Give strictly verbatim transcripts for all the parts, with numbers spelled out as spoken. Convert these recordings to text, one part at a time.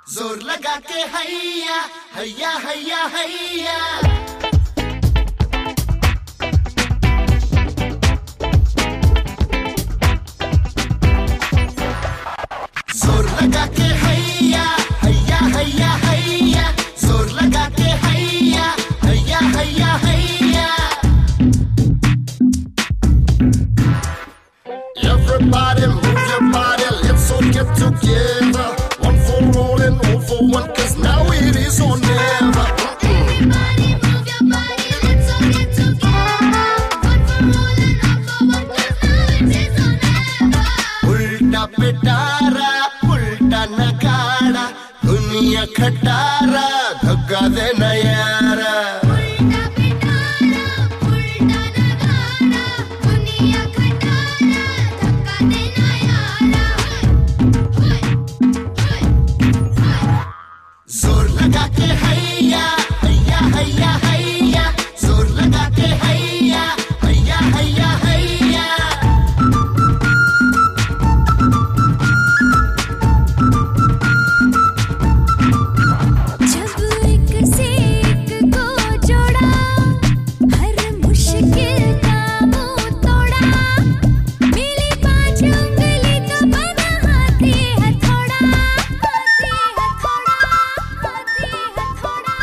जोर लगा के हैया हैया हैया हैया जोर लगा के हैया हैया हैया हैया जोर लगा के हैया हैया हैया हैया Everybody move your body, let's all get together. One for all and all for one, cause now it is or never. Everybody move your body, let's all get together. One for all and all for one, cause now it is or never. उल्टा पिटारा उल्टा नगाड़ा दुनिया खटारा धक्का देना यारा उल्टा पिटारा उल्टा नगाड़ा दुनिया खटारा धक्का देना यारा होय होय होय जोर लगा के हैया हैया हैया हैया जोर लगा के हैया हैया हैया हैया जब एक से एक को जोड़ा हर मुश्किल का मुंह तोड़ा मिली पांच उंगली तो बना हाथी हथौड़ा हाथी हथौड़ा हाथी हथौड़ा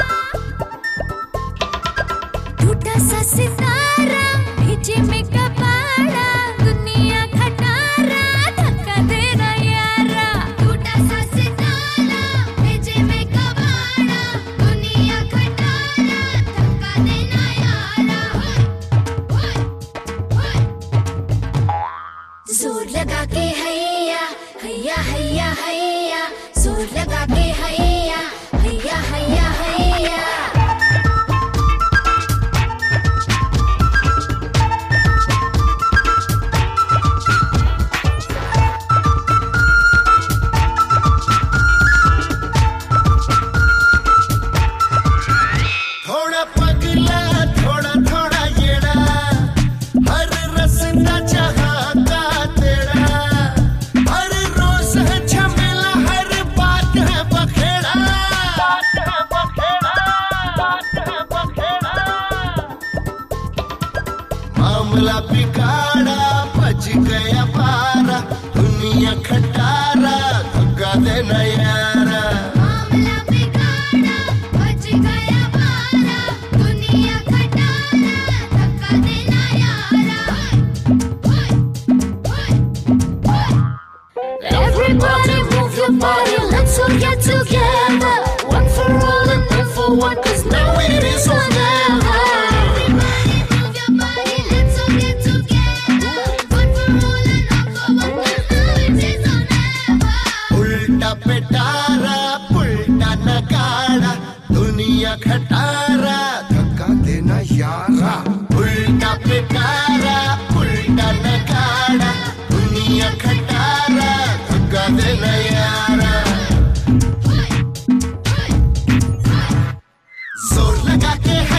टूटा सा सितारा भेजे में कपाड़ा दुनिया खटारा धक्का देना यारा टूटा सा सितारा भेजे में कपाड़ा दुनिया खटारा धक्का देना यारा होय होय होय जोर लगा के हैया हैया हैया हैया जोर लगा के हैया हैया हैया हैया थोड़ा पगला थोड़ा थोड़ा येड़ा हर रस्ता जहाँ का तेरा हर रोज है झमेला हर बात है बखेड़ा बात है बखेड़ा बात है बखेड़ा मामला बिगाड़ा बच गया पारा दुनिया खटारा धक्का देना यारा मामला बिगाड़ा बच गया पारा दुनिया खटारा धक्का देना यारा होय होय होय Everybody move your body, let's all get together. One for all and all for one, cause now it is or never. Everybody move your body, let's all get together. One for all and all for one, cause now it is or never. उल्टा पिटारा उल्टा नगाड़ा दुनिया खटारा धक्का देना यारा उल्टा पिटारा उल्टा नगाड़ा दुनिया खटारा धक्का देना यारा होय होय होय जोर लगा के है